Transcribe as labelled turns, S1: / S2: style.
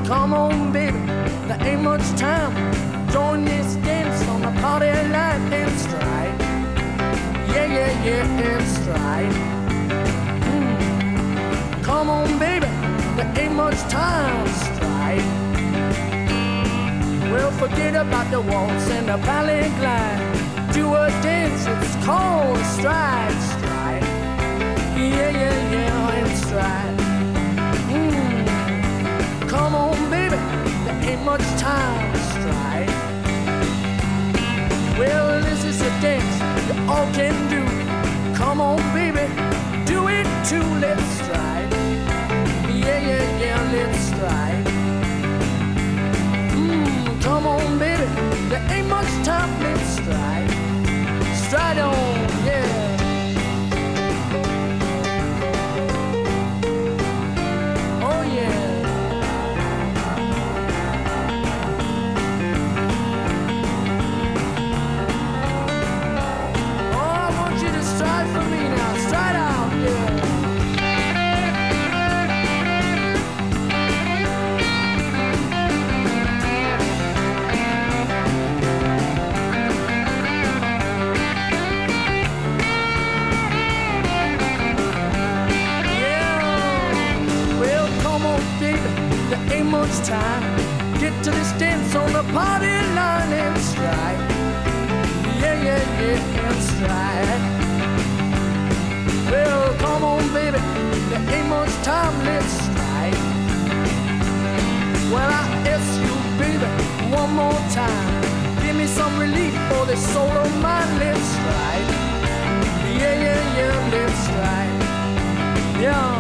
S1: Come on, baby, there ain't much time. Join this dance on the party line and stride. Yeah, yeah, yeah, and stride. Come on, baby, there ain't much time. Stride. Well, forget about the waltz and the ballet glide. Do a dance, it's called a stride. Stride. Yeah, yeah, yeah, and stride. Come on, baby, there ain't much time to stride. Well, this is a dance you all can do. Come on, baby, do it too. Let's stride. Yeah, yeah, yeah, let's stride. Come on, baby, there ain't much time. Let's stride. Stride on, yeah. Oh, yeah. Stride for me now, stride out, yeah. Yeah, well, come on, baby, there ain't much time. Get to this dance on the party line and stride. Yeah, yeah, yeah, and stride. Well, come on, baby, there ain't much time, let's stride. Well, I ask you, baby, one more time. Give me some relief for this soul of mine, let's stride. Yeah, yeah, yeah, let's stride. Yeah.